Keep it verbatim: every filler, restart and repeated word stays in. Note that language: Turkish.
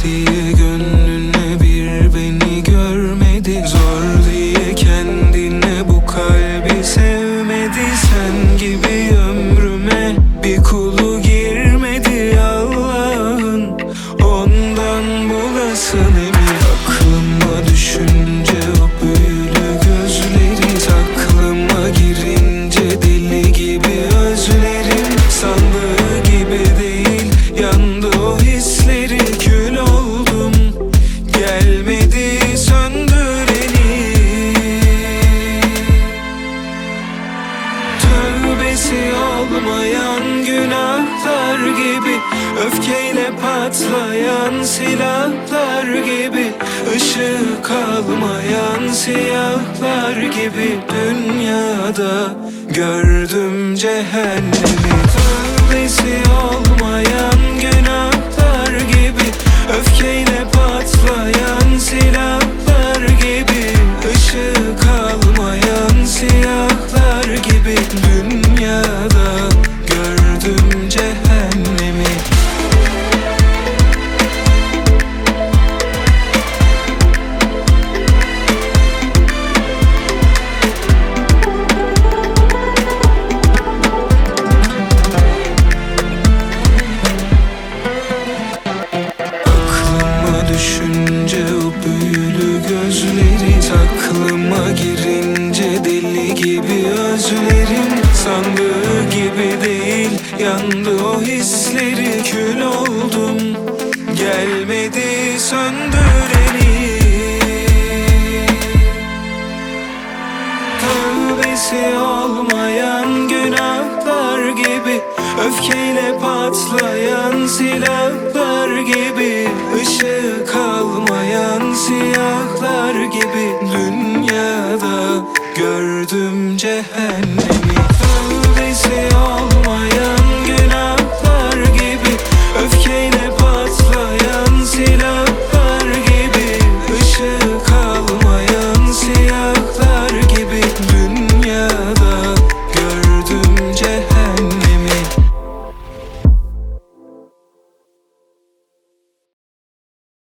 diye gönlüne bir beni görmedi. Zor diye kendine bu kalbi sevmedi. Sen gibi ömrüme bir kulu girmedi Allah'ın, ondan bulasın emin. Aklıma düşünce o büyülü gözleri, aklıma girince deli gibi özlerim. Sandığı gibi değil, yandı o hisleri, kül oldum gelmedi söndüreni. Tövbesi olmayan günahlar gibi, öfkeyle patlayan silahlar gibi, ışığı kalmayan siyahlar gibi, dünyada gördüm cehennemi. Tövbesi olmayan günahlar gibi, öfkeyle patlayan silahlar gibi, ışığı kalmayan siyahlar gibi, dünyada gördüm cehennemi. Düşünce o büyülü gözleri, aklıma girince deli gibi özlerim. Sandığı gibi değil, yandı o hisleri, kül oldum gelmedi söndüreni. Tövbesi olmayan günahlar gibi, öfkeyle patlayan silahlar gibi, ışığı kalmayan siyahlar gibi, dünyada gördüm cehennem.